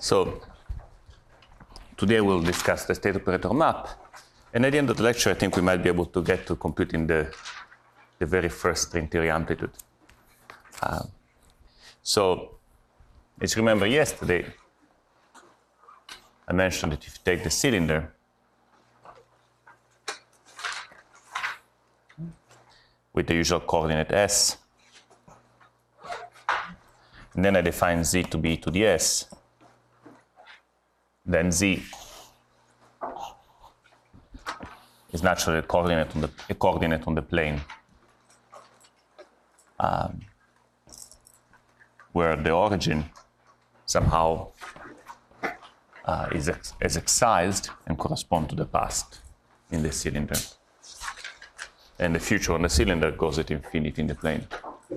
So today we'll discuss the state operator map. And at the end of the lecture, I think we might be able to get to computing the very first string theory amplitude. So as you remember yesterday, I mentioned that if you take the cylinder with the usual coordinate s, and then I define z to be e to the s, then z is naturally a coordinate on the plane where the origin somehow is excised and correspond to the past in the cylinder. And the future on the cylinder goes at infinity in the plane.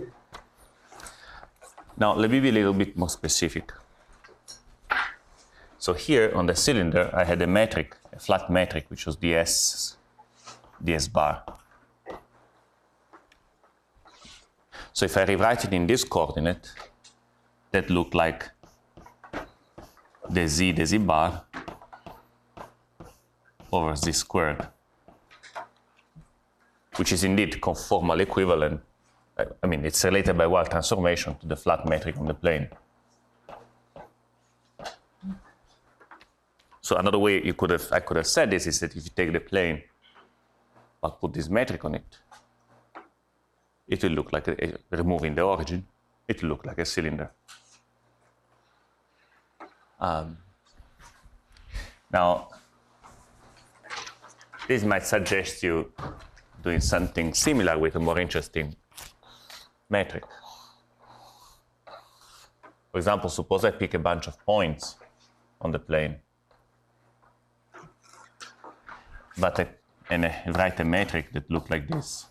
Now, let me be a little bit more specific. So here on the cylinder, I had a metric, a flat metric, which was ds bar. So if I rewrite it in this coordinate, that looked like the z bar over z squared, which is indeed conformal equivalent. I mean, it's related by Weyl transformation to the flat metric on the plane. So another way I could have said this is that if you take the plane but put this metric on it, it will look like, removing the origin, it will look like a cylinder. Now, this might suggest you doing something similar with a more interesting metric. For example, suppose I pick a bunch of points on the plane, but I write a metric that looks like this.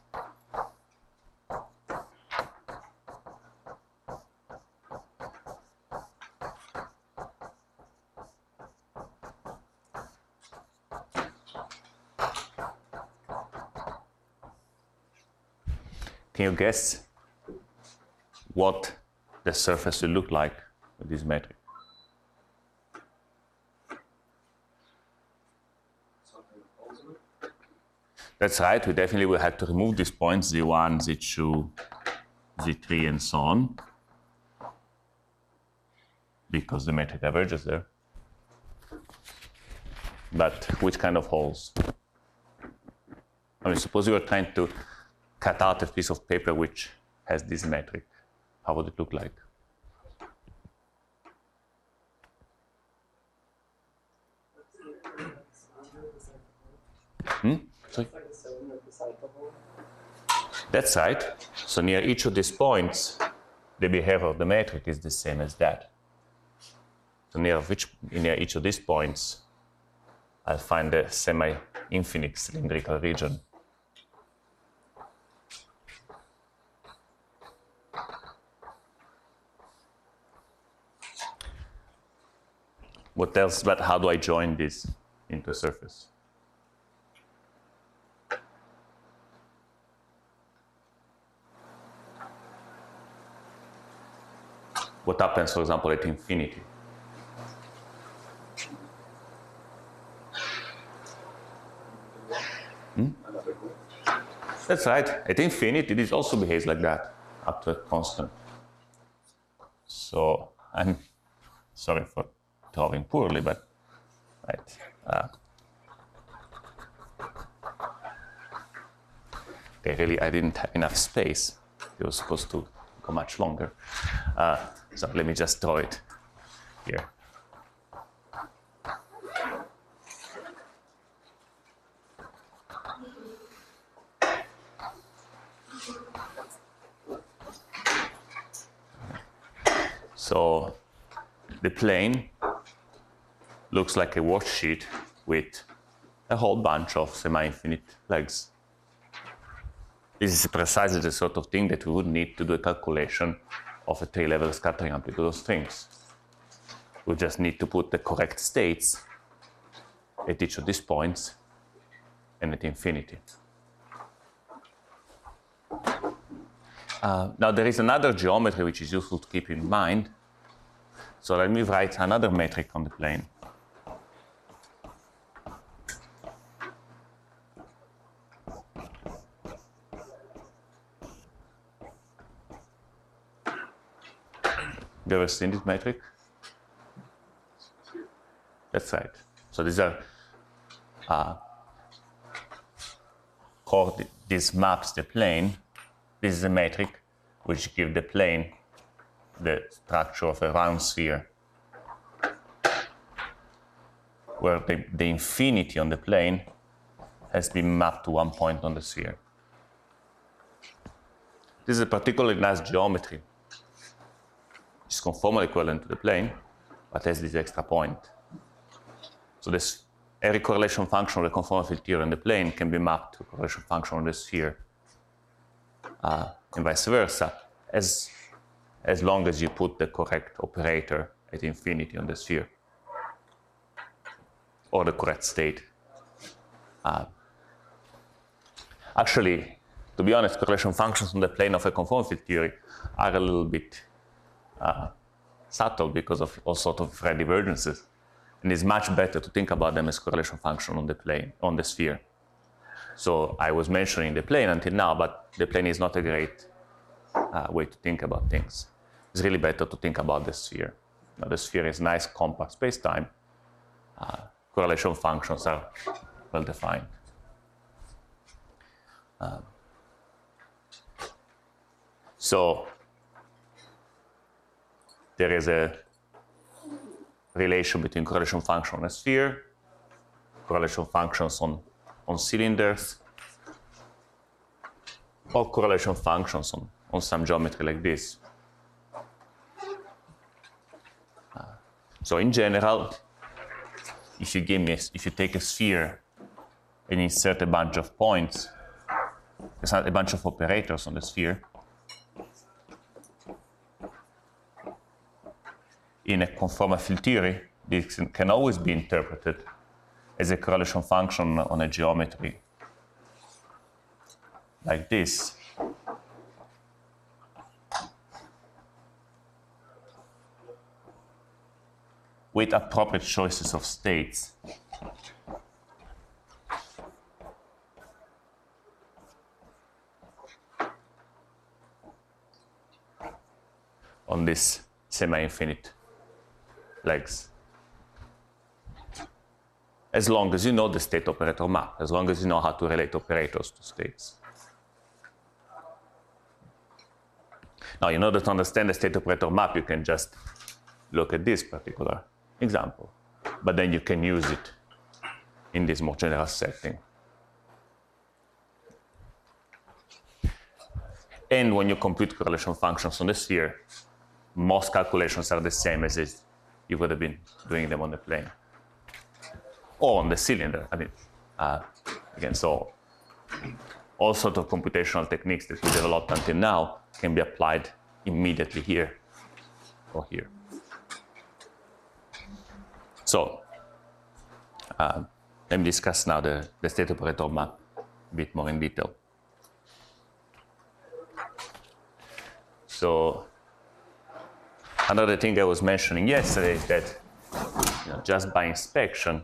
Can you guess what the surface will look like with this metric? That's right, we definitely will have to remove these points, z1, z2, z3, and so on, because the metric diverges there. But which kind of holes? I mean, suppose you were trying to cut out a piece of paper which has this metric. How would it look like? Sorry? That's right. So near each of these points, the behavior of the metric is the same as that. So near each of these points, I'll find a semi-infinite cylindrical region. What else, but how do I join this into a surface? What happens, for example, at infinity? That's right. At infinity, this also behaves like that, up to a constant. So I'm sorry for drawing poorly, but right. Really, I didn't have enough space. It was supposed to go much longer. So let me just draw it here. So the plane looks like a worksheet with a whole bunch of semi-infinite legs. This is precisely the sort of thing that we would need to do a calculation of a three-level scattering amplitude of strings. We just need to put the correct states at each of these points and at infinity. Now there is another geometry which is useful to keep in mind. So let me write another metric on the plane. You ever seen this metric? That's right. So these are this maps the plane. This is a metric which gives the plane the structure of a round sphere, where the infinity on the plane has been mapped to one point on the sphere. This is a particularly nice geometry. It's conformal equivalent to the plane, but has this extra point. So this every correlation function of the conformal field theory on the plane can be mapped to a correlation function on the sphere, and vice versa, as long as you put the correct operator at infinity on the sphere, or the correct state. Actually, to be honest, correlation functions on the plane of a conformal field theory are a little bit subtle because of all sorts of Frey divergences. And it's much better to think about them as correlation function on the plane, on the sphere. So I was mentioning the plane until now, but the plane is not a great way to think about things. It's really better to think about the sphere. Now, the sphere is nice, compact space-time. Correlation functions are well defined. So there is a relation between correlation function on a sphere, correlation functions on cylinders, or correlation functions on some geometry like this. So in general, if you take a sphere and insert a bunch of points, a bunch of operators on the sphere, in a conformal field theory, this can always be interpreted as a correlation function on a geometry like this. With appropriate choices of states. On this semi-infinite legs. As long as you know the state operator map, as long as you know how to relate operators to states. Now, in order to understand the state operator map, you can just look at this particular example, but then you can use it in this more general setting. And when you compute correlation functions on the sphere, most calculations are the same as if you would have been doing them on the plane or on the cylinder. I mean, again, so all sorts of computational techniques that we developed until now can be applied immediately here or here. So let me discuss now the state operator map a bit more in detail. So another thing I was mentioning yesterday is that just by inspection,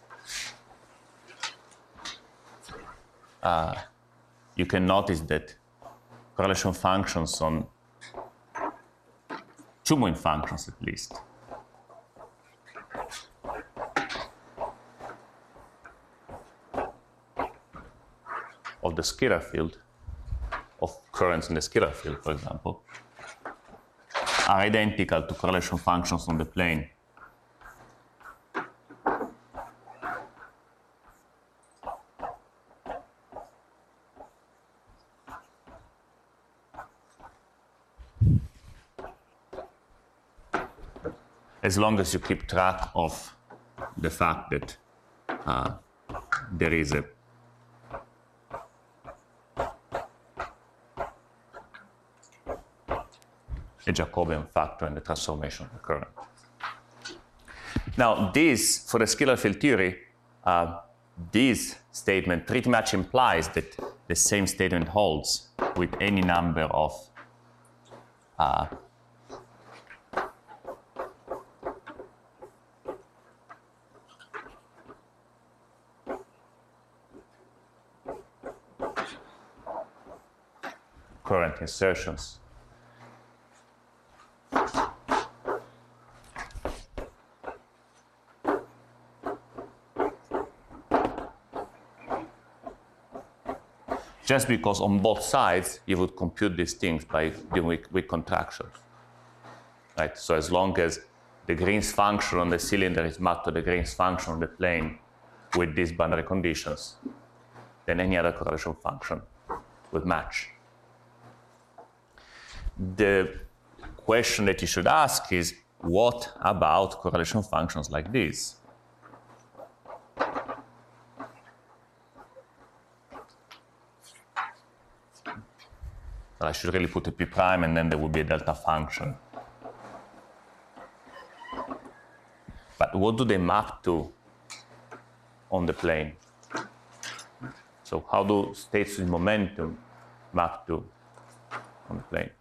you can notice that correlation functions on two-point functions at least of the scalar field, of currents in the scalar field, for example, are identical to correlation functions on the plane. As long as you keep track of the fact that there is a Jacobian factor in the transformation of the current. Now, this, for the scalar field theory, this statement pretty much implies that the same statement holds with any number of current insertions. Just because on both sides you would compute these things by doing with contractions, right? So as long as the Green's function on the cylinder is mapped to the Green's function on the plane with these boundary conditions, then any other correlation function would match. The question that you should ask is, what about correlation functions like this? I should really put a p prime and then there would be a delta function. But what do they map to on the plane? So how do states with momentum map to on the plane?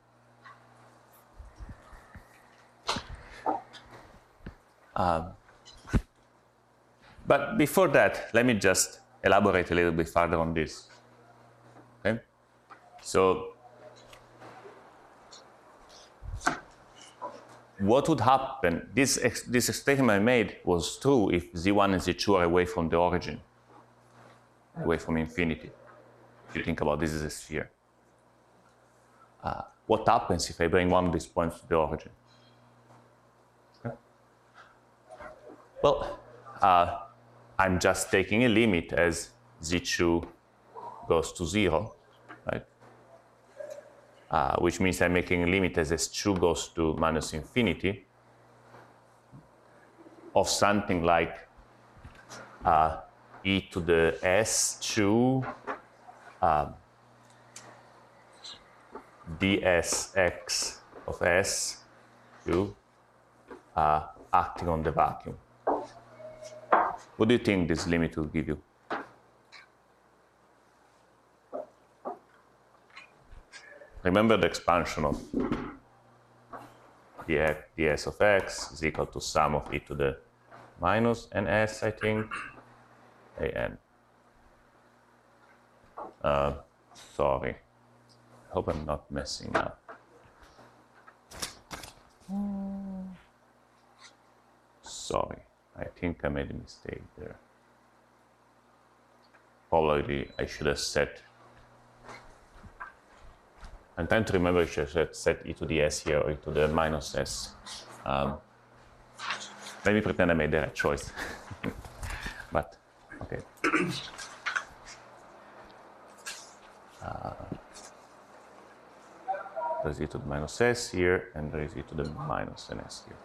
But before that, let me just elaborate a little bit further on this. Okay? So what would happen? This statement I made was true if Z1 and Z2 are away from the origin, away from infinity. If you think about this as a sphere. What happens if I bring one of these points to the origin? Okay. Well, I'm just taking a limit as Z2 goes to 0, right? Which means I'm making a limit as S2 goes to minus infinity of something like e to the S2 dsx of S2 acting on the vacuum. What do you think this limit will give you? Remember the expansion of ds of x is equal to sum of e to the minus ns, I think, an. Sorry. I hope I'm not messing up. Sorry, I think I made a mistake there. Probably I should have set. I'm trying to remember if I should set e to the s here or e to the minus s. Let me pretend I made the right choice. But, okay. There's e to the minus s here, and there is e to the minus ns here.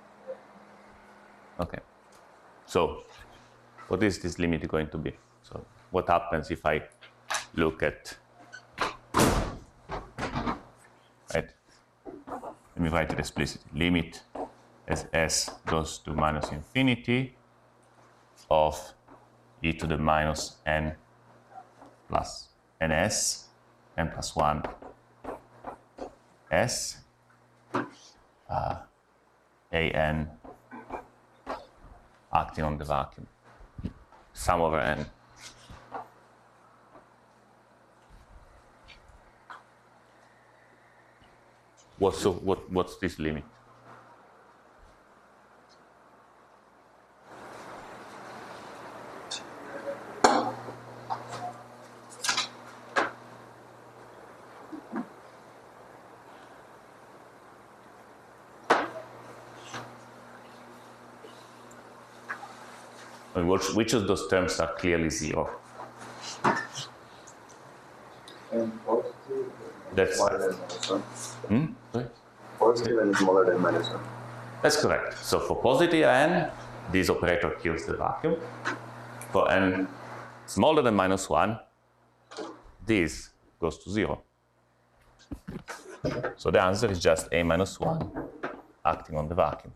Okay. So, what is this limit going to be? So, what happens if I look at, right? Let me write it explicitly. Limit as s goes to minus infinity of e to the minus n plus ns, n plus 1 s, an acting on the vacuum, sum over n. What's this limit? I mean, which of those terms are clearly 0? And positive That's smaller than minus 1. Sorry? Positive and smaller than minus 1. That's correct. So for positive n, this operator kills the vacuum. For n smaller than minus 1, this goes to 0. So the answer is just a minus 1 acting on the vacuum.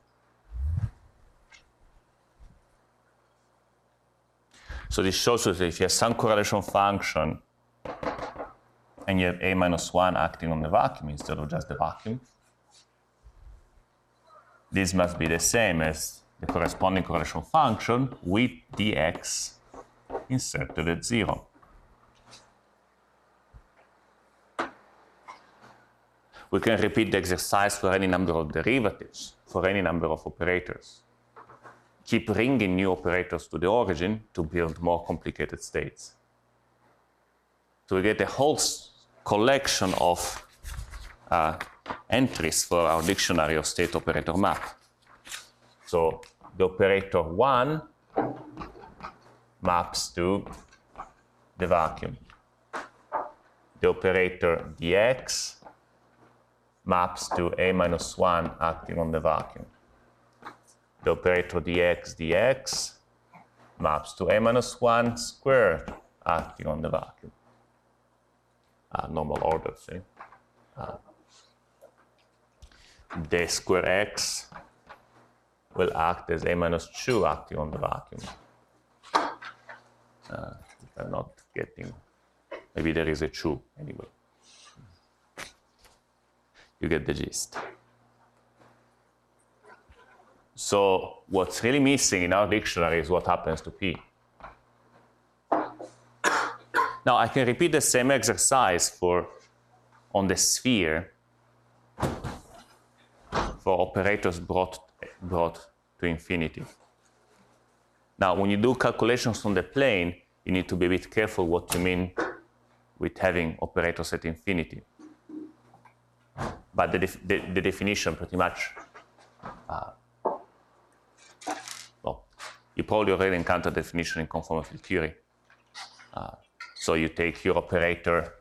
So this shows us that if you have some correlation function and you have a minus 1 acting on the vacuum instead of just the vacuum, this must be the same as the corresponding correlation function with dx inserted at 0. we can repeat the exercise for any number of derivatives, for any number of operators. Keep bringing new operators to the origin to build more complicated states. So we get a whole collection of entries for our dictionary of state operator map. So the operator 1 maps to the vacuum. The operator dx maps to a-1 acting on the vacuum. The operator dx maps to a-1 squared acting on the vacuum. Normal order, see? The square x will act as a-2 acting on the vacuum. If I'm not getting, maybe there is a 2 anyway. You get the gist. So what's really missing in our dictionary is what happens to P. Now I can repeat the same exercise on the sphere for operators brought to infinity. Now when you do calculations on the plane, you need to be a bit careful what you mean with having operators at infinity. But the definition pretty much, well, you probably already encountered the definition in conformal field theory. So you take your operator,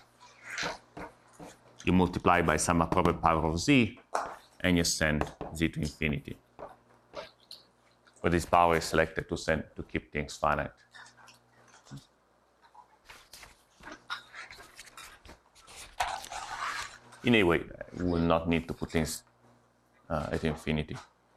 you multiply by some appropriate power of z, and you send z to infinity. Where this power is selected to keep things finite. Anyway, we will not need to put things at infinity.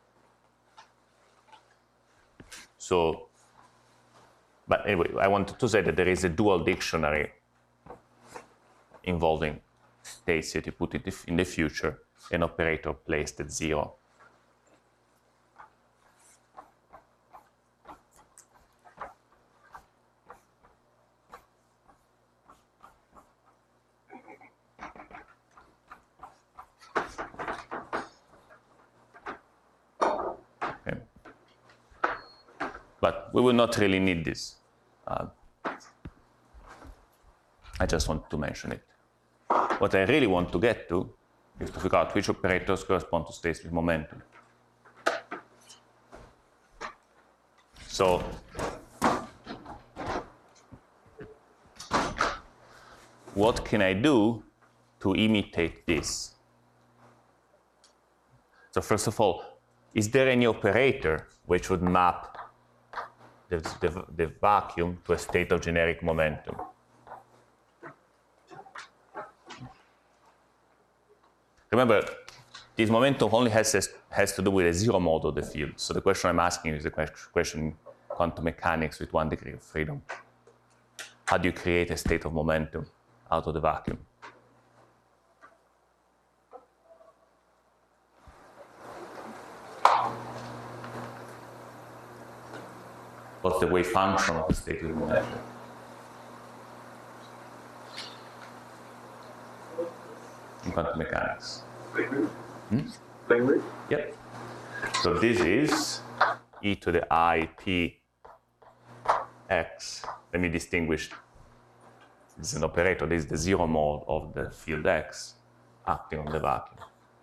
So, but anyway, I wanted to say that there is a dual dictionary involving states that you put it in the future, an operator placed at 0. But we will not really need this. I just want to mention it. What I really want to get to is to figure out which operators correspond to states with momentum. So what can I do to imitate this? So first of all, is there any operator which would map the vacuum to a state of generic momentum? Remember, this momentum only has to do with a zero mode of the field. So the question I'm asking is a question in quantum mechanics with 1 degree of freedom. How do you create a state of momentum out of the vacuum? What's the wave function of the state of momentum? In quantum mechanics. Plane wave? Yep. So this is e to the I p x. Let me distinguish. This is an operator. This is the zero mode of the field x acting on the vacuum.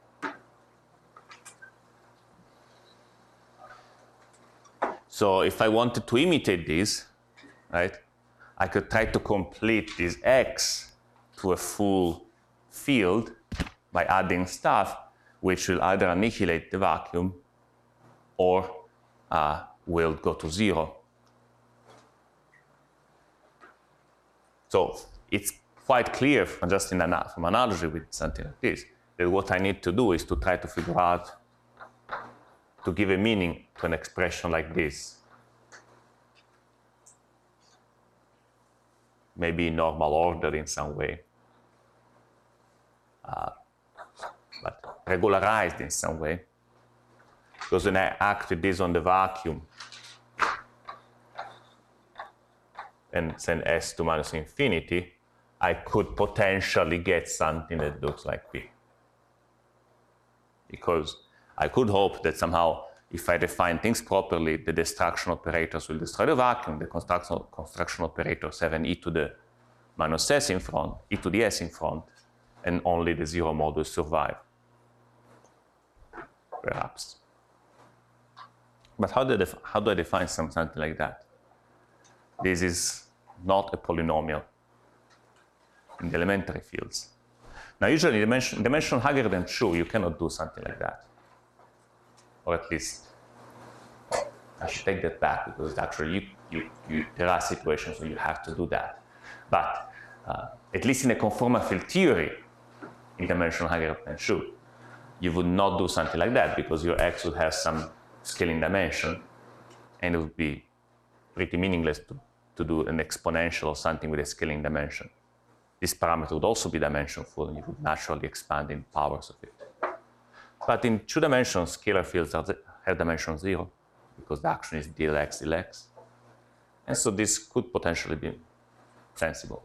So if I wanted to imitate this, right, I could try to complete this x to a full field by adding stuff which will either annihilate the vacuum or will go to 0. So it's quite clear from analogy with something like this that what I need to do is to try to figure out, to give a meaning to an expression like this. Maybe in normal order in some way, but regularized in some way. Because when I act with this on the vacuum and send s to minus infinity, I could potentially get something that looks like P. because I could hope that somehow if I define things properly, the destruction operators will destroy the vacuum, the construction operators have an e to the minus s in front, e to the s in front, and only the zero mode will survive, perhaps. But how do I define something like that? This is not a polynomial in the elementary fields. Now, usually dimensional higher than 2, you cannot do something like that. Or at least, I should take that back, because actually there are situations where you have to do that. But at least in a conformal field theory, in dimensional higher than 2, you would not do something like that, because your x would have some scaling dimension, and it would be pretty meaningless to do an exponential or something with a scaling dimension. This parameter would also be dimensionful, and you would naturally expand in powers of it. But in 2 dimensions, scalar fields have dimension 0, because the action is dx dx. And so this could potentially be sensible.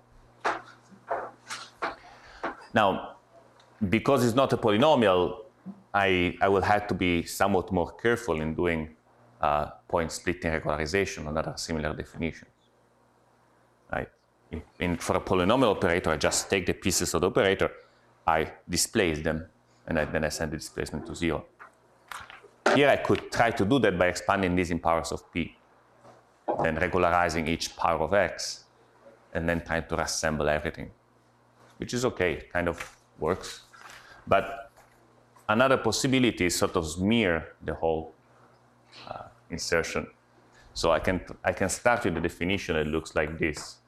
Now, because it's not a polynomial, I will have to be somewhat more careful in doing point splitting regularization and other similar definitions. Right? For a polynomial operator, I just take the pieces of the operator, I displace them, and then I send the displacement to 0. Here I could try to do that by expanding this in powers of p, then regularizing each power of x, and then trying to reassemble everything, which is okay, it kind of works. But another possibility is sort of smear the whole insertion. So I can start with a definition that looks like this.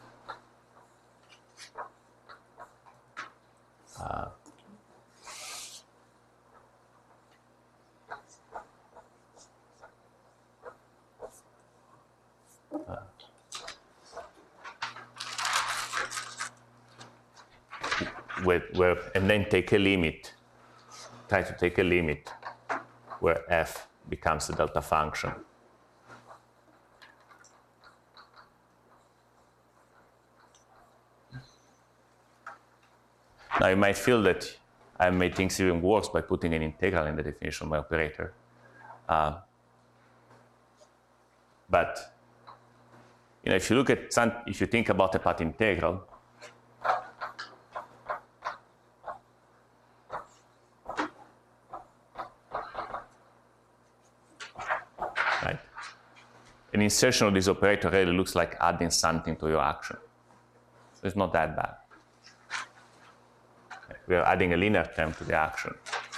And then take a limit, try to take a limit where f becomes a delta function. Now you might feel that I made things even worse by putting an integral in the definition of my operator. But if you look at if you think about a path integral, right? An insertion of this operator really looks like adding something to your action. So it's not that bad. We are adding a linear term to the action.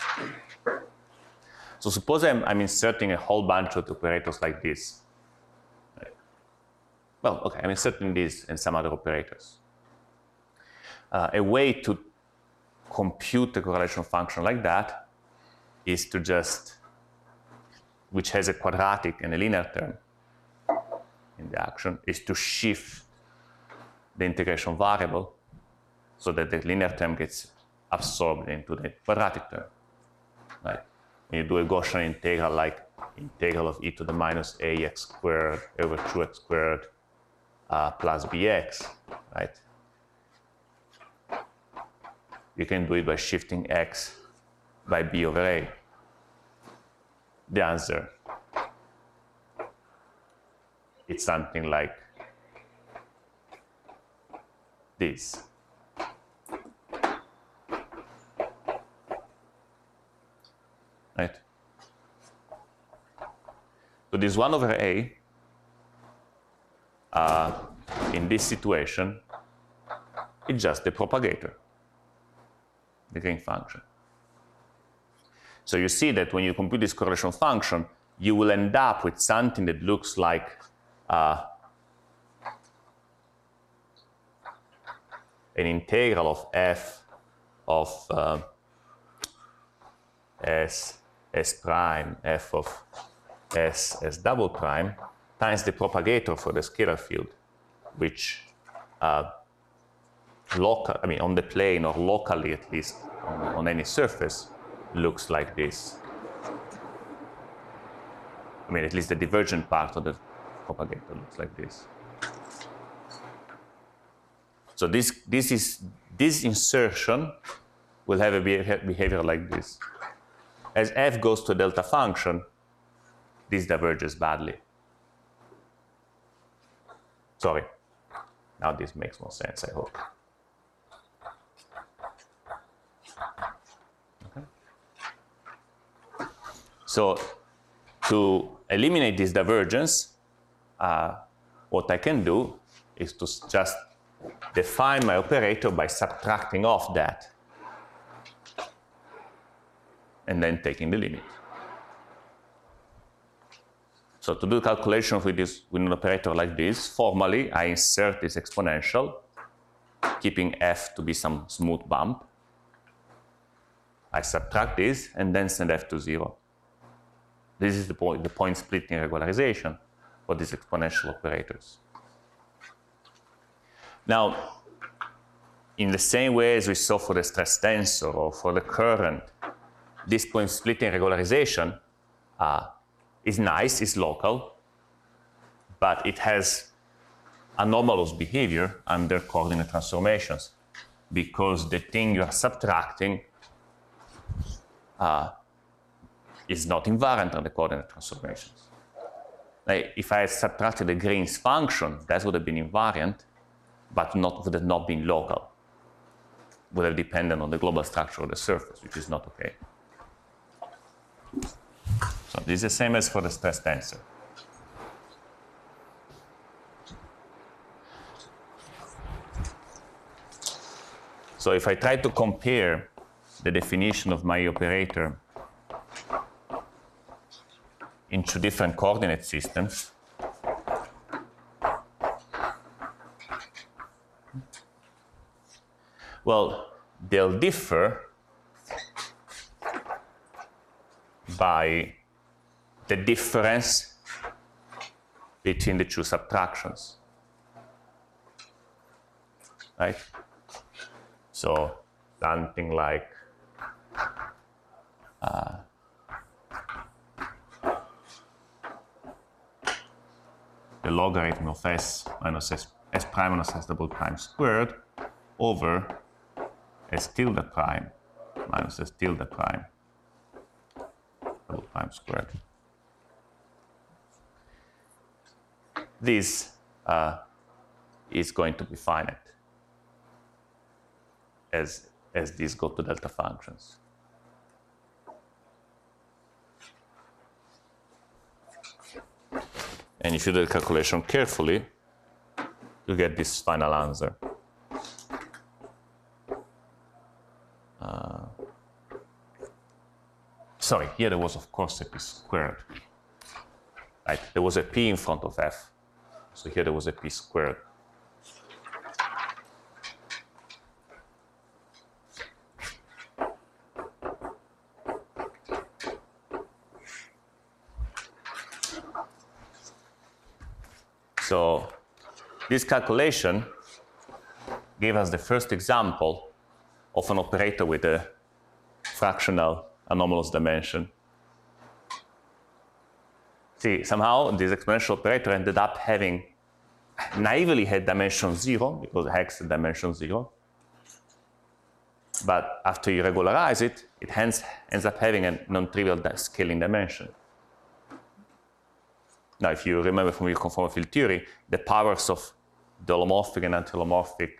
So suppose I'm inserting a whole bunch of operators like this. Right? Well, okay, I'm inserting this and some other operators. A way to compute a correlation function like that is to just, which has a quadratic and a linear term in the action, is to shift the integration variable so that the linear term gets absorbed into the quadratic term. Right? When you do a Gaussian integral, like integral of e to the minus ax squared over 2x squared plus bx, right? You can do it by shifting x by b over a. The answer, it's something like this. Right? So this 1 over a, in this situation, it's just the propagator, the Green function. So you see that when you compute this correlation function, you will end up with something that looks like an integral of f of s prime f of s double prime times the propagator for the scalar field, which on the plane or locally at least on any surface looks like this. At least the divergent part of the propagator looks like this. So this insertion will have a behavior like this. as f goes to a delta function, this diverges badly. Sorry. Now this makes more sense, I hope. Okay. So to eliminate this divergence, what I can do is to just define my operator by subtracting off that and then taking the limit. So to do the calculation with an operator like this, formally I insert this exponential, keeping f to be some smooth bump. I subtract this and then send f to 0. This is the point splitting regularization for these exponential operators. Now, in the same way as we saw for the stress tensor or for the current, this point splitting regularization is nice, is local, but it has anomalous behavior under coordinate transformations because the thing you are subtracting is not invariant under coordinate transformations. Like if I had subtracted the Green's function, that would have been invariant, but would have not been local. Would have depended on the global structure of the surface, which is not okay. So this is the same as for the stress tensor. So if I try to compare the definition of my operator in two different coordinate systems, well, they'll differ by the difference between the two subtractions, right? So something like the logarithm of s minus s prime minus s double prime squared over s tilde prime minus s tilde prime double prime squared. This is going to be finite as these go to delta functions. And if you do the calculation carefully, you get this final answer. Sorry, here there was, of course, a p squared. Right? There was a p in front of f. So here there was a p squared. So this calculation gave us the first example of an operator with a fractional anomalous dimension. See, somehow this exponential operator ended up having, naively had dimension 0, because x had dimension 0. But after you regularize it, it hence ends up having a non-trivial scaling dimension. Now, if you remember from your conformal field theory, the powers of the holomorphic and anti-holomorphic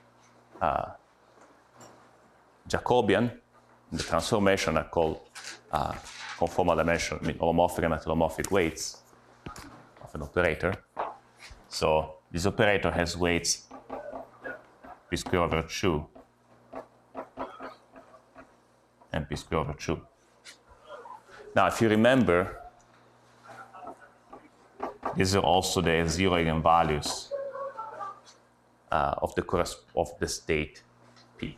Jacobian in the transformation are called conformal dimension, holomorphic and anti-holomorphic weights of an operator. So this operator has weights p squared over 2 and p squared over 2. Now, if you remember, these are also the zero eigenvalues of the state P.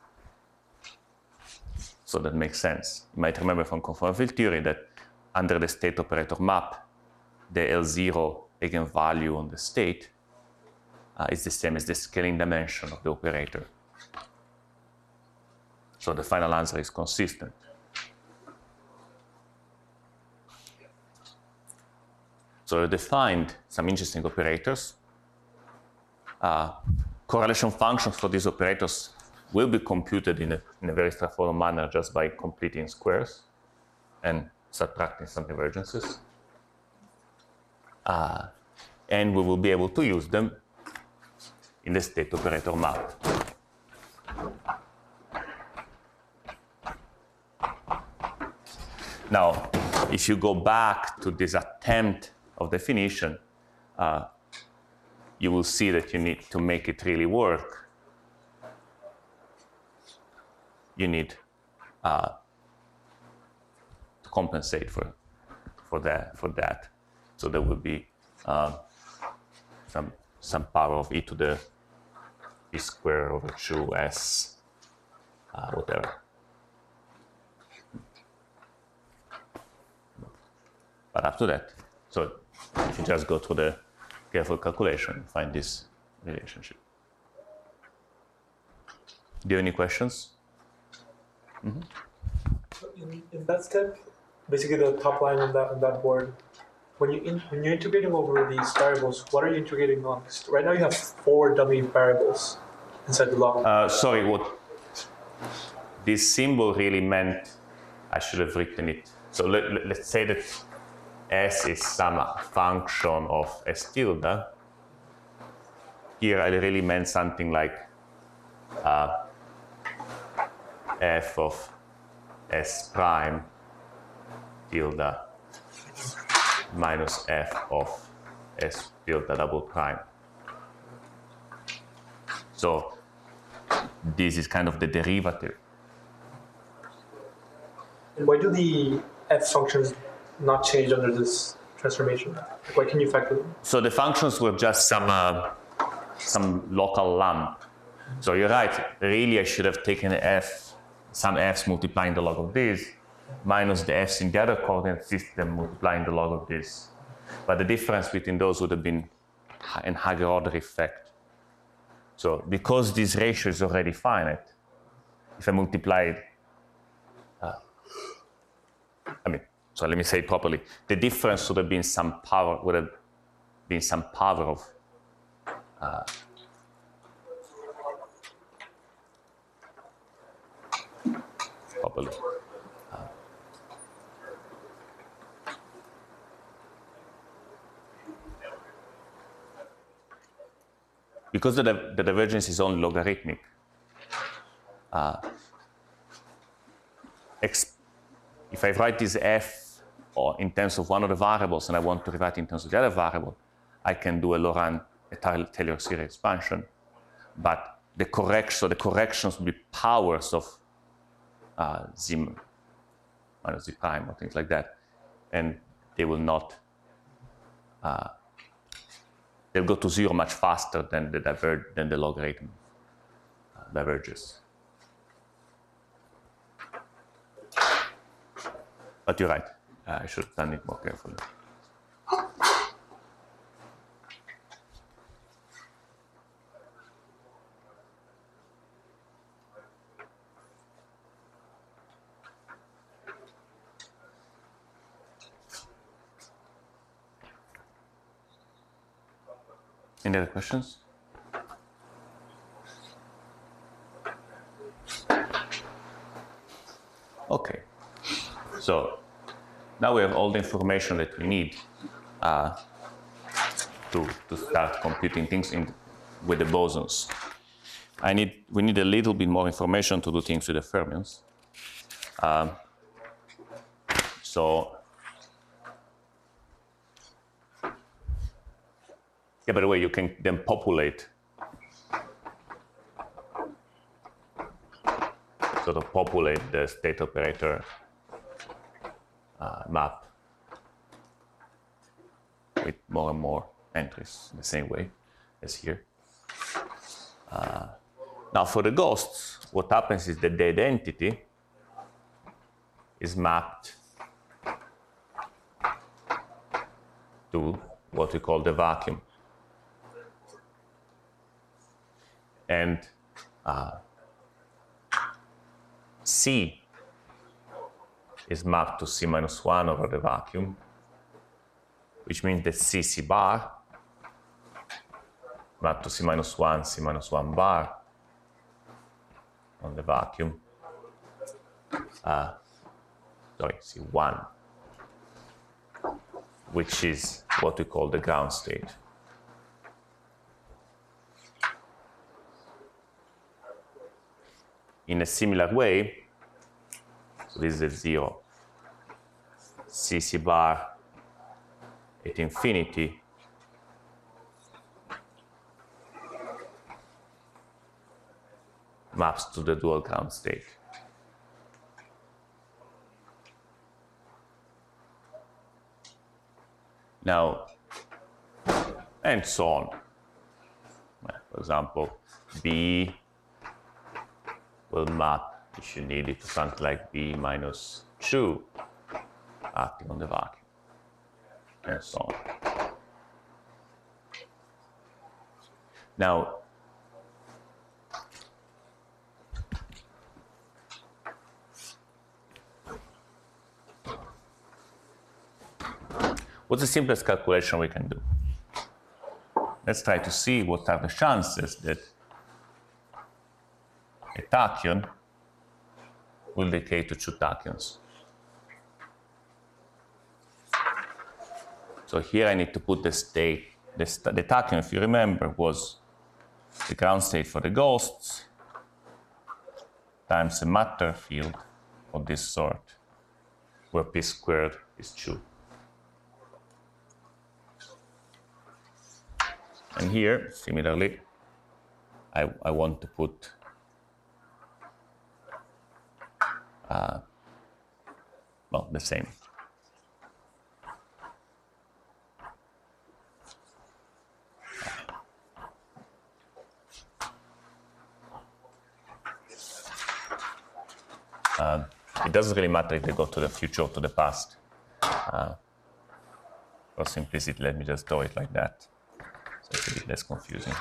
So that makes sense. You might remember from conformal field theory that under the state operator map, the L0 eigenvalue on the state is the same as the scaling dimension of the operator. So the final answer is consistent. So I defined some interesting operators. Correlation functions for these operators will be computed in a very straightforward manner just by completing squares. and subtracting some divergences. And we will be able to use them in the state operator map. Now, if you go back to this attempt of definition, you will see that you need to make it really work. You need to compensate for that. So there will be some power of e to the e squared over 2s, whatever. But after that, so if you just go to the careful calculation, find this relationship. Do you have any questions? Mm-hmm. In that step, basically the top line on that board, when you're integrating over these variables, what are you integrating on? Right now you have 4 dummy variables inside the log. Sorry, what this symbol really meant, I should have written it. So let's say that S is some function of S tilde. Here I really meant something like f of S prime tilde minus f of S tilde double prime. So this is kind of the derivative. And why do the f functions not change under this transformation? Why can you factor them? So the functions were just some local lump. So you're right, really I should have taken some f's multiplying the log of this, minus the f's in the other coordinate system multiplying the log of this. But the difference between those would have been an higher order effect. So because this ratio is already finite, if I multiply it, so let me say it properly. The difference would have been some power of properly. Because the divergence is only logarithmic, if I write this f in terms of one of the variables and I want to rewrite it in terms of the other variable, I can do a Taylor series expansion, but the corrections will be powers of z minus z prime or things like that, and they will not. They'll go to 0 much faster than the logarithm diverges. But you're right. I should have done it more carefully. Any other questions? Okay. So now we have all the information that we need to start computing things with the bosons. We need a little bit more information to do things with the fermions. Yeah, by the way, you can then populate, the state operator map with more and more entries the same way as here. Now for the ghosts, what happens is that the identity is mapped to what we call the vacuum. And C is mapped to C minus 1 over the vacuum, which means that C bar mapped to C minus 1 bar on the vacuum. C1, which is what we call the ground state. In a similar way, so this is a 0, CC bar at infinity maps to the dual ground state. Now, and so on. For example, B will map, if you need it, to something like B minus 2 acting on the vacuum, and so on. Now, what's the simplest calculation we can do? Let's try to see what are the chances that a tachyon will decay to 2 tachyons. So here I need to put the state. The tachyon, if you remember, was the ground state for the ghosts times a matter field of this sort, where p squared is 2. And here, similarly, I want to put well, the same. It doesn't really matter if they go to the future or to the past. For simplicity, let me just draw it like that, so it's a bit less confusing.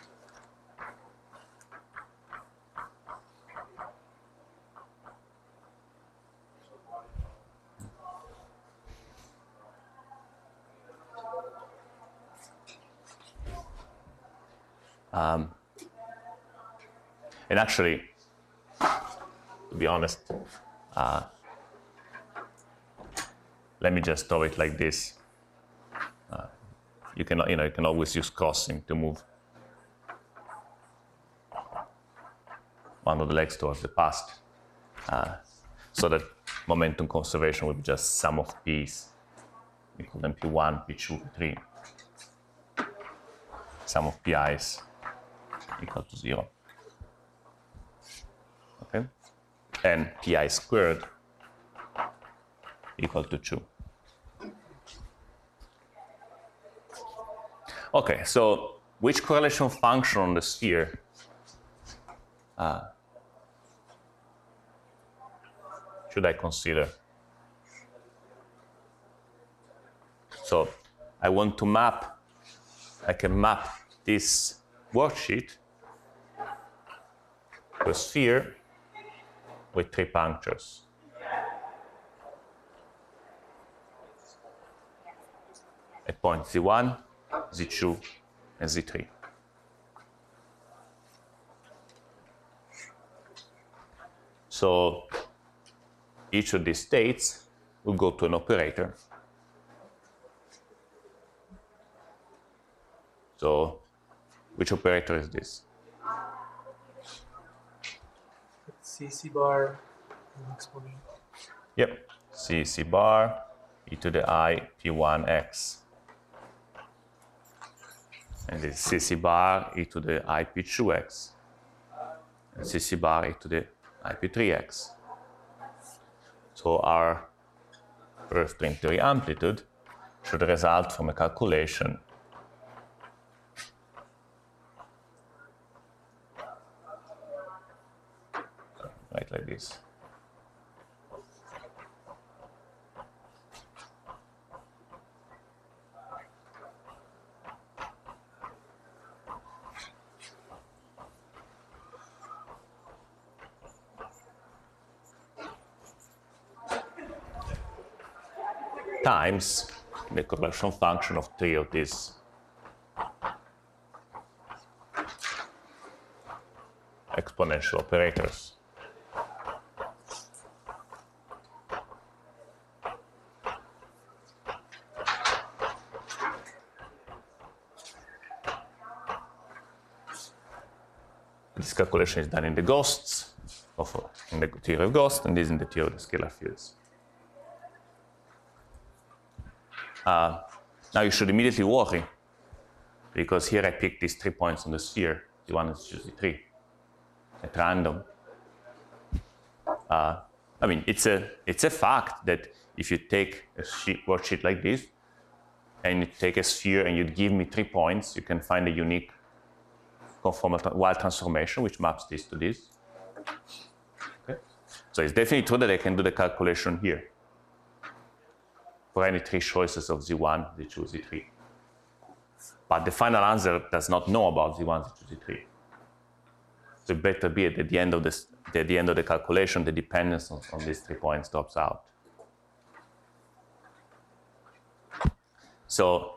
And actually, to be honest, let me just draw it like this. You can always use crossing to move one of the legs towards the past, so that momentum conservation will be just sum of p's. We call them p1, p2, p3. Sum of pi's equal to 0. Okay, and pi squared equal to 2. Okay, so which correlation function on the sphere should I consider? So I want to map, I can map this worksheet to a sphere with 3 punctures. At point Z1, Z2, and Z3. So each of these states will go to an operator. So which operator is this? CC bar exponent. Yep, CC bar e to the I P1x. And this CC bar e to the IP2x. And CC bar e to the IP3x. So our first string theory amplitude should result from a calculation right like this. Times the correlation function of 3 of these exponential operators. This calculation is done in the ghosts, in the theory of ghosts, and this in the theory of the scalar fields. Now you should immediately worry, because here I picked these 3 points on the sphere, Z1 and Z3, at random. I mean, it's a fact that if you take a worksheet like this, and you take a sphere and you give me 3 points, you can find a unique conformal wild transformation which maps this to this. Okay? So it's definitely true that I can do the calculation here for any 3 choices of Z1, Z2, Z3. But the final answer does not know about Z1, Z2, Z3. So it better be at the end of this, at the end of the calculation, the dependence on these 3 points drops out. So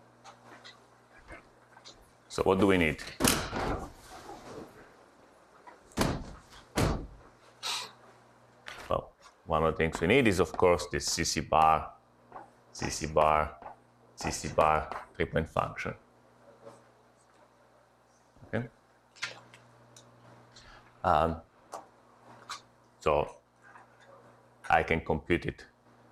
what do we need? Well, one of the things we need is, of course, this CC bar, CC bar, CC bar 3-point function. Okay. So I can compute it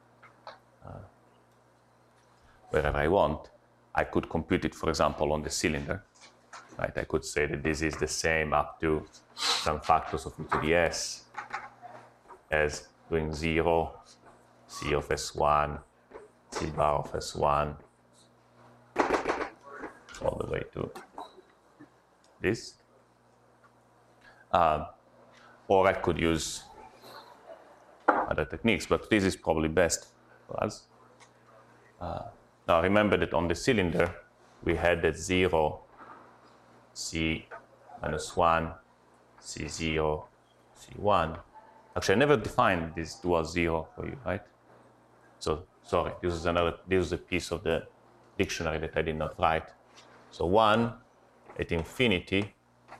wherever I want. I could compute it, for example, on the cylinder. Right? I could say that this is the same up to some factors of e to the s as doing 0, C of S1, C bar of S1, all the way to this. Or I could use other techniques, but this is probably best for us. Now remember that on the cylinder, we had that 0, C minus 1, C0, C1. Actually, I never defined this dual 0 for you, right? So, sorry, this is a piece of the dictionary that I did not write. So 1 at infinity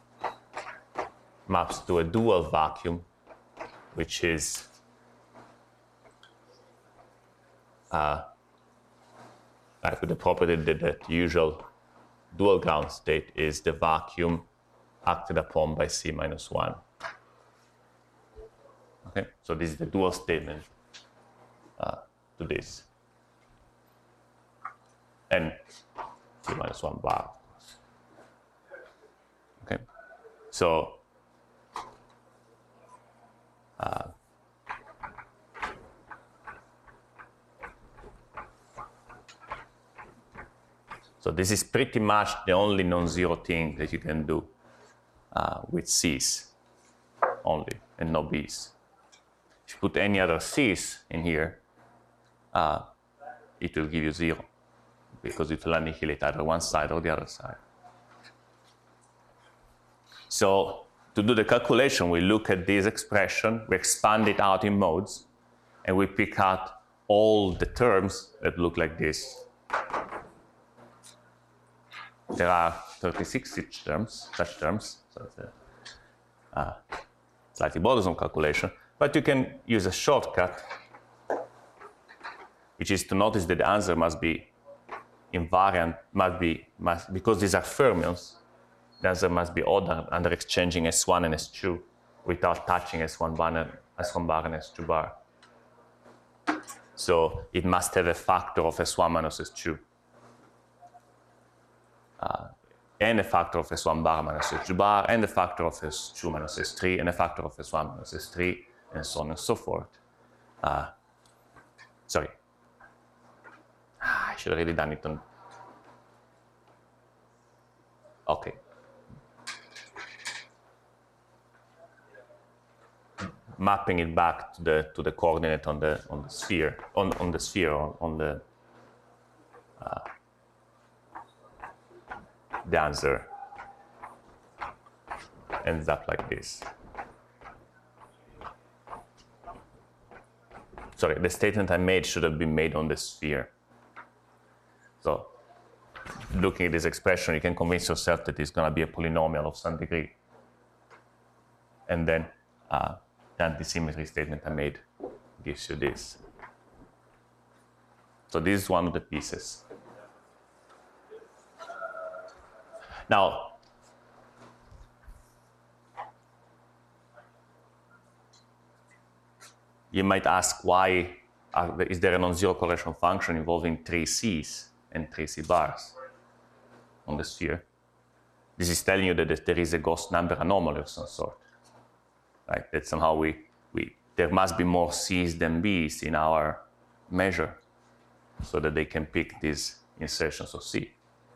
maps to a dual vacuum, which is with the property that the usual dual ground state is the vacuum acted upon by C minus 1. Okay, so this is the dual statement to this. And C minus 1 bar. Okay, so so this is pretty much the only non-zero thing that you can do with C's only and no B's. If you put any other C's in here, it will give you 0 because it will annihilate either one side or the other side. So to do the calculation, we look at this expression, we expand it out in modes, and we pick out all the terms that look like this. There are 36 such terms, so it's a slightly bothersome calculation, but you can use a shortcut, which is to notice that the answer must be invariant, because these are fermions, the answer must be ordered under exchanging S1 and S2 without touching S1 bar and S2 bar. So it must have a factor of S1 minus S2. And a factor of S1 bar minus S2 bar, and a factor of S2 minus S3, and a factor of S1 minus S3, and so on and so forth. Sorry. I should have really done it on. Okay. Mapping it back to the coordinate on the sphere, on the sphere, on the answer ends up like this. Sorry, the statement I made should have been made on the sphere. So, looking at this expression, you can convince yourself that it's going to be a polynomial of some degree. And then the antisymmetry statement I made gives you this. So this is one of the pieces. Now, you might ask why is there a non-zero correlation function involving 3 C's and 3 C bars on the sphere? This is telling you that there is a Gauss number anomaly of some sort, right? That somehow there must be more C's than B's in our measure so that they can pick these insertions of C.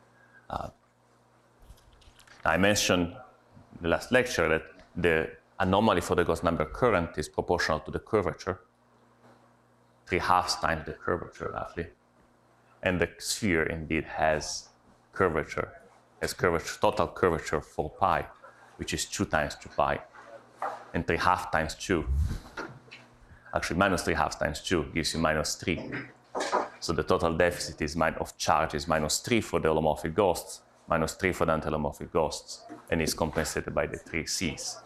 I mentioned in the last lecture that the anomaly for the Gauss number current is proportional to the curvature, 3/2 times the curvature roughly. And the sphere indeed has curvature, total curvature 4 pi, which is 2 times 2 pi, and 3/2 times 2. Actually, minus 3/2 times 2 gives you minus 3. So the total deficit of charge is minus 3 for the holomorphic ghosts, minus 3 for the anti-holomorphic ghosts, and is compensated by the 3 C's.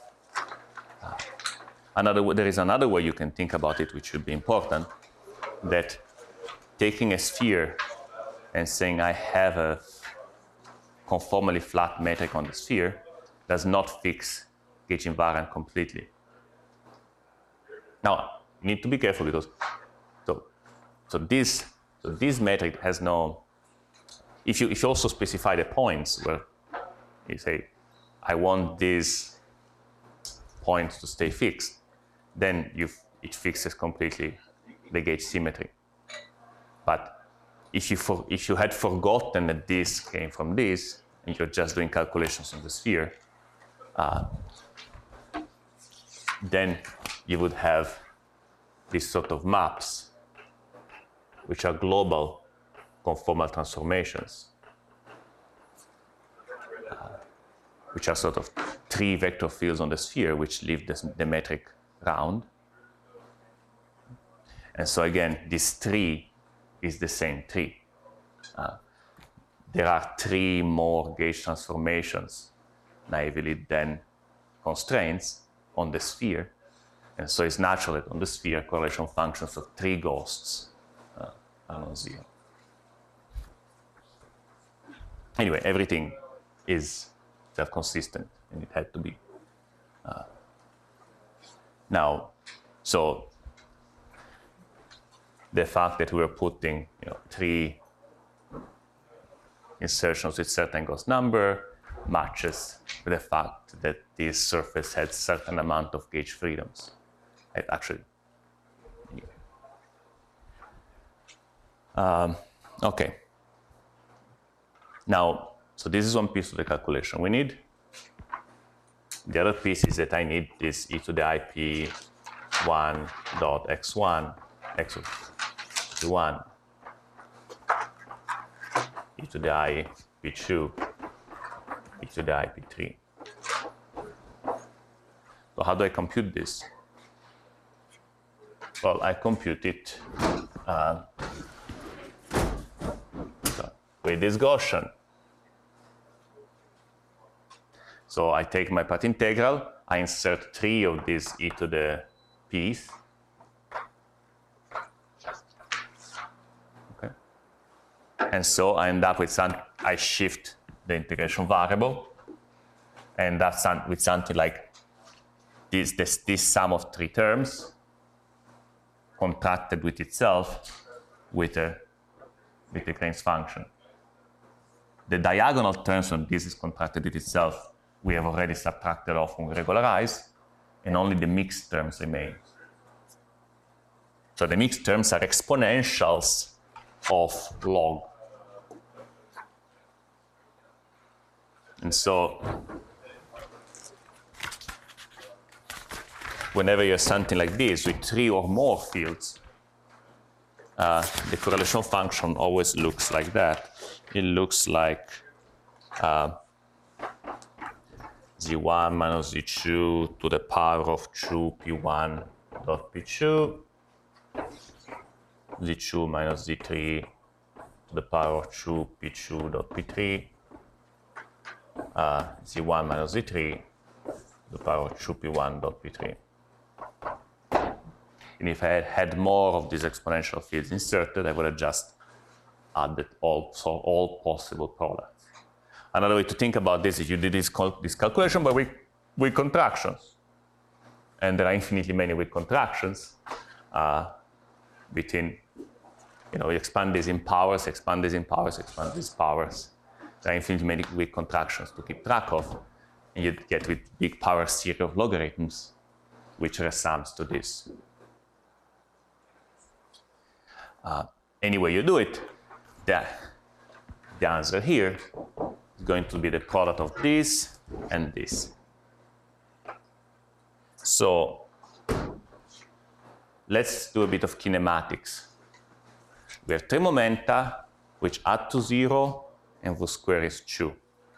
There is another way you can think about it, which should be important, that taking a sphere and saying I have a conformally flat metric on the sphere does not fix gauge invariant completely. Now, you need to be careful because this metric has no. If you also specify the points where you say I want these points to stay fixed, then it fixes completely the gauge symmetry. But if you had forgotten that this came from this, and you're just doing calculations on the sphere, then you would have these sort of maps, which are global conformal transformations, which are sort of 3 vector fields on the sphere which leave the metric round. And so again, this 3 is the same 3. There are 3 more gauge transformations naively than constraints on the sphere. And so it's natural that on the sphere, correlation functions of 3 ghosts are non-zero. Anyway, everything is self-consistent, and it had to be. Now, so the fact that we were putting 3 insertions with certain Gauss number matches with the fact that this surface had certain amount of gauge freedoms. Actually, okay. Now, so this is one piece of the calculation we need. The other piece is that I need this e to the ip 1 dot x1, x1, e to the ip2, e to the ip3. So how do I compute this? Well, I compute it with this Gaussian. So I take my path integral, I insert 3 of these e to the p's. Okay. And so I end up with I shift the integration variable, and that's with something like this sum of 3 terms contracted with itself with the Green's function. The diagonal terms when this is contracted with itself, we have already subtracted off when we regularize, and only the mixed terms remain. So the mixed terms are exponentials of log. And so whenever you have something like this with 3 or more fields, the correlation function always looks like that. It looks like z1 minus z2 to the power of 2 p1 dot p2, z2 minus z3 to the power of 2 p2 dot p3, z1 minus z3 to the power of 2 p1 dot p3. And if I had had more of these exponential fields inserted, I would have just added all possible products. Another way to think about this is you did this calculation, but with contractions. and there are infinitely many weak contractions between, you expand these in powers, expand these in powers, expand these powers. There are infinitely many weak contractions to keep track of, and you get with big power series of logarithms, which resums to this. Any way you do it, the answer here is going to be the product of this and this. So let's do a bit of kinematics. We have 3 momenta, which add to 0, and v square is 2.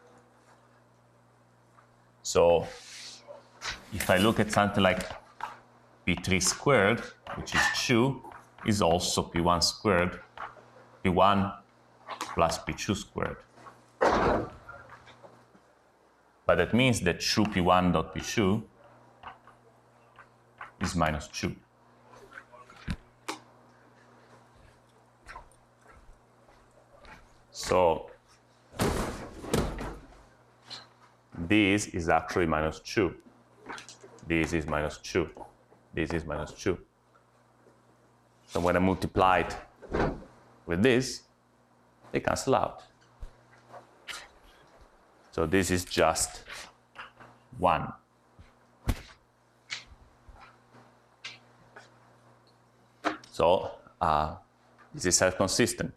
So if I look at something like p3 squared, which is 2, is also p1 squared, p1 plus p2 squared. But that means that 2p1 dot p2 is minus 2. So this is actually minus 2. This is minus 2. This is minus 2. So when I multiply it with this, they cancel out. So this is just 1. So this is self-consistent.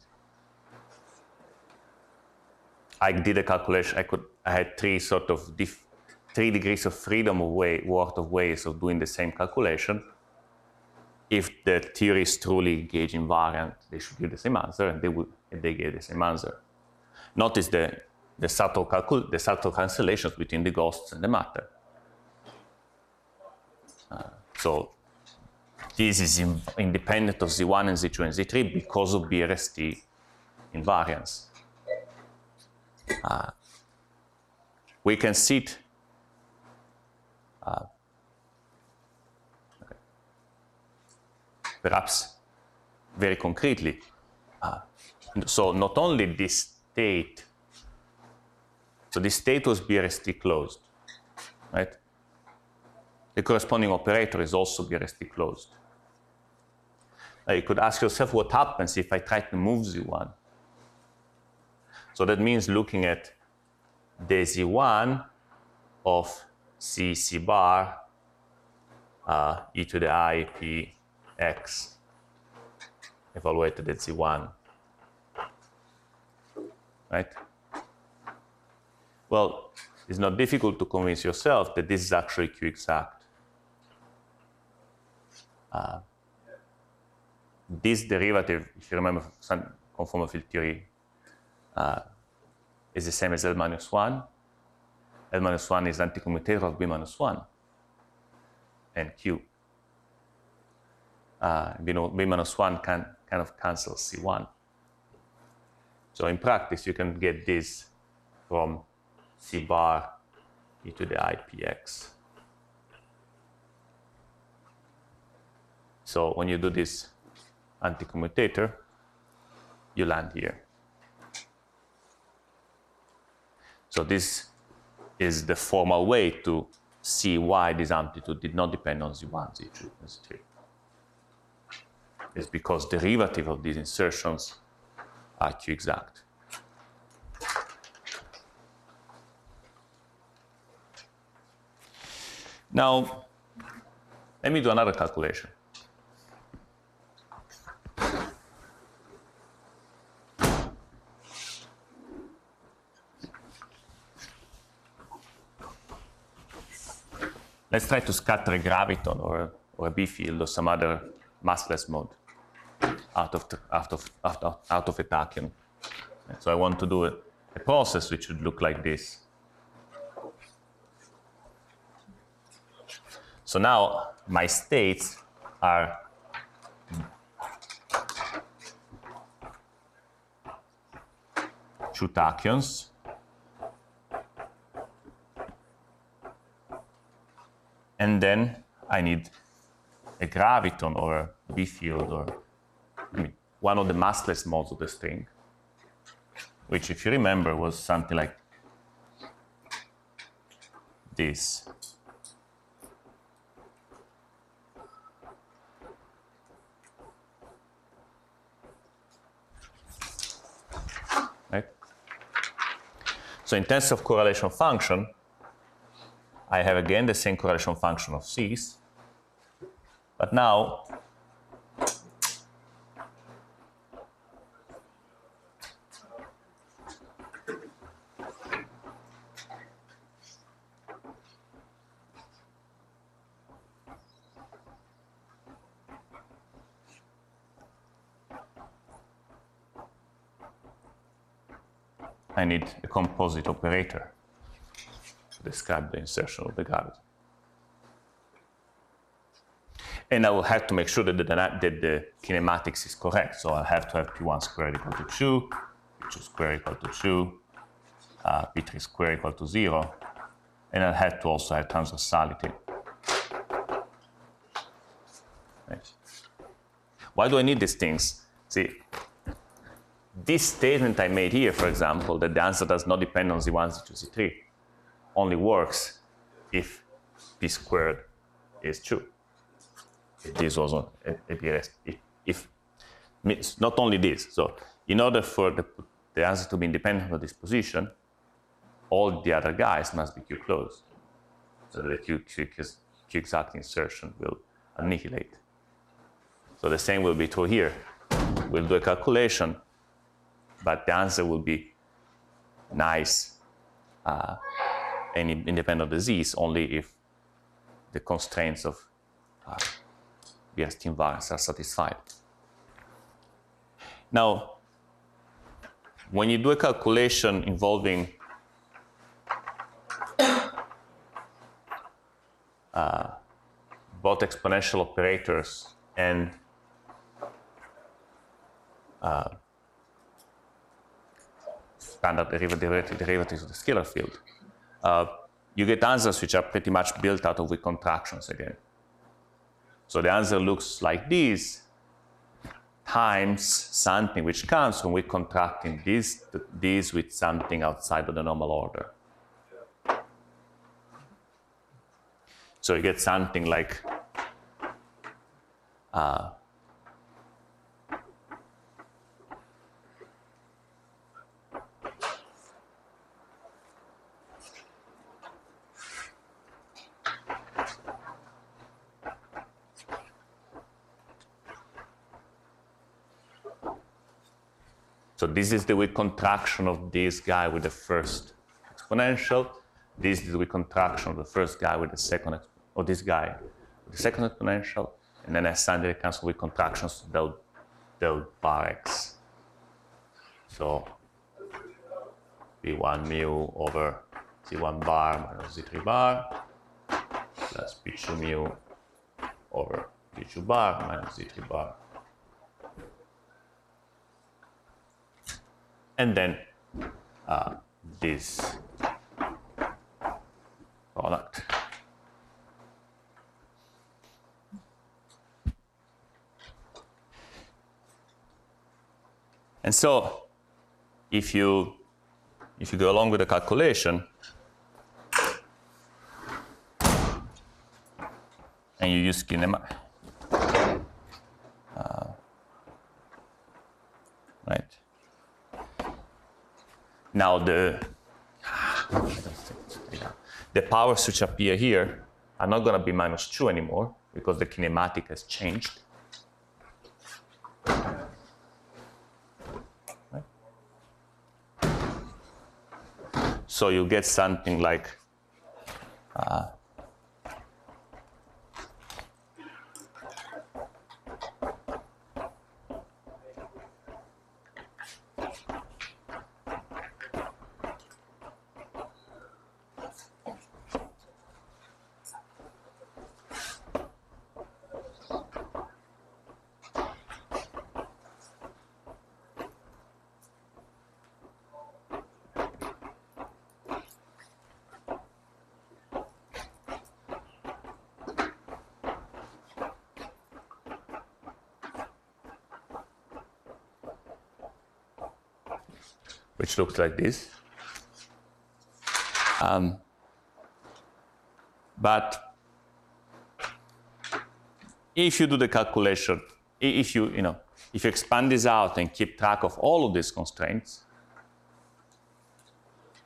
I did a calculation. I had 3 degrees of freedom worth of ways of doing the same calculation. If the theory is truly gauge invariant, they should give the same answer, and they gave the same answer. Notice the subtle cancellations between the ghosts and the matter. So this is independent of Z1 and Z2 and Z3 because of BRST invariance. We can see it. Perhaps very concretely. So not only this state, so this state was BRST closed, right? The corresponding operator is also BRST closed. Now you could ask yourself what happens if I try to move Z1. So that means looking at the Z1 of C bar e to the I p x evaluated at Z1, right? Well, it's not difficult to convince yourself that this is actually Q exact. This derivative, if you remember some conformal field theory, is the same as L minus 1. L minus 1 is anticommutator of B minus 1 and Q. B minus 1 kind of cancels C1. So in practice, you can get this from C bar e to the IPX. So when you do this anticommutator, you land here. So this is the formal way to see why this amplitude did not depend on Z1, Z2, and Z3. It's because derivative of these insertions are Q exact. Now, let me do another calculation. Let's try to scatter a graviton or a B field or some other massless mode out of a tachyon. So I want to do a process which would look like this. So now my states are two tachyons. And then I need a graviton or a B field or one of the massless modes of the string, which, if you remember, was something like this. right? So in terms of correlation function, I have again the same correlation function of C's, but now I need a composite operator to describe the insertion of the gravity. And I will have to make sure that the kinematics is correct. So I have to have P1 squared equal to 2, P2 squared equal to 2, P3 squared equal to 0. And I have to also have transversality. Right. Why do I need these things? See, this statement I made here, for example, that the answer does not depend on Z1, Z2, Z3, only works if P squared is 2. If this was a PRS, if not only this. So in order for the answer to be independent of this position, all the other guys must be Q closed. So the Q exact insertion will annihilate. So the same will be true here. We'll do a calculation, but the answer will be nice and independent of the z's only if the constraints of BRST invariance are satisfied. Now, when you do a calculation involving both exponential operators and standard derivatives of the scalar field, you get answers which are pretty much built out of weak contractions again. So the answer looks like this times something which comes when we're contracting this with something outside of the normal order. So you get something like so this is the weak contraction of this guy with the first exponential. This is the weak contraction of the first guy with the second, or this guy with the second exponential. And then I standardly cancel weak contractions del bar x. So P1 mu over Z1 bar minus Z3 bar plus P2 mu over P2 bar minus Z3 bar. And then this product. And so if you go along with the calculation and you use kinematic, right? Now the powers which appear here are not going to be minus 2 anymore because the kinematic has changed. Right? So you get something like which looks like this. But if you do the calculation, if you expand this out and keep track of all of these constraints,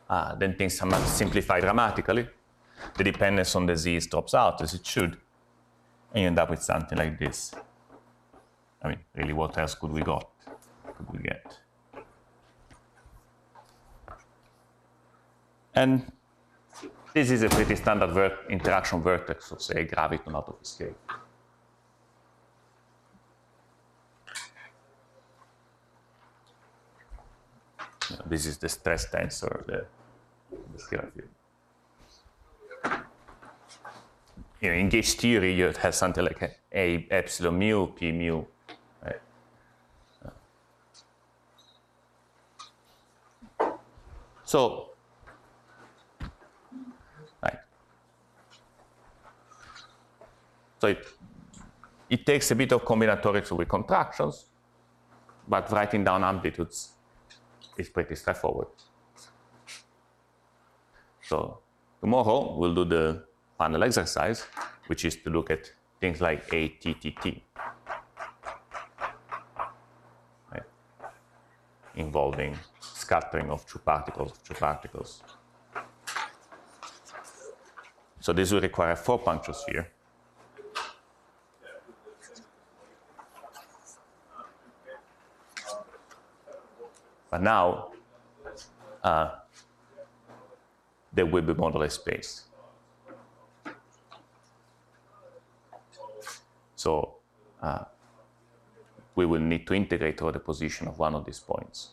then things simplify dramatically. The dependence on the z's drops out, as it should, and you end up with something like this. I mean, really, what else could we get? And this is a pretty standard interaction vertex of, say, a graviton out of a scale. This is the stress tensor, the scalar field. In gauge theory, you have something like A epsilon mu, P mu. Right? So, right. So it takes a bit of combinatorics with contractions, but writing down amplitudes is pretty straightforward. So tomorrow we'll do the final exercise, which is to look at things like ATTT, right? Involving scattering of two particles. So this will require a 4-puncture sphere. But now, there will be moduli space. So we will need to integrate over the position of one of these points.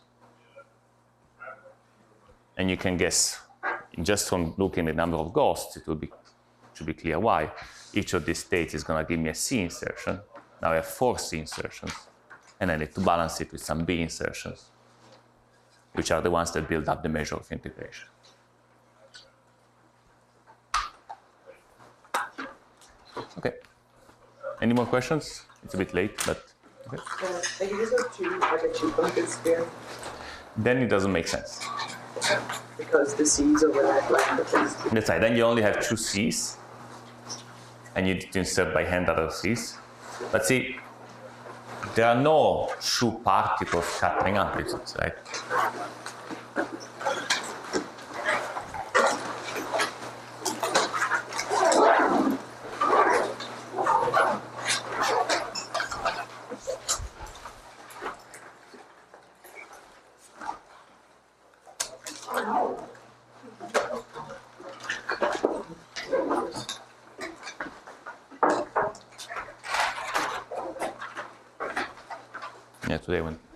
And you can guess, just from looking at the number of ghosts, should be clear why. Each of these states is going to give me a C insertion. Now I have 4 C insertions, and I need to balance it with some B insertions, which are the ones that build up the measure of integration. Okay. Any more questions? It's a bit late, but okay. If you just have like a 2-puncture sphere. Then it doesn't make sense. Because the C's overlap like the things. That's right. Then you only have 2 C's, and you need to insert by hand other C's. But see, there are no true particle scattering amplitudes, right? Yeah, today when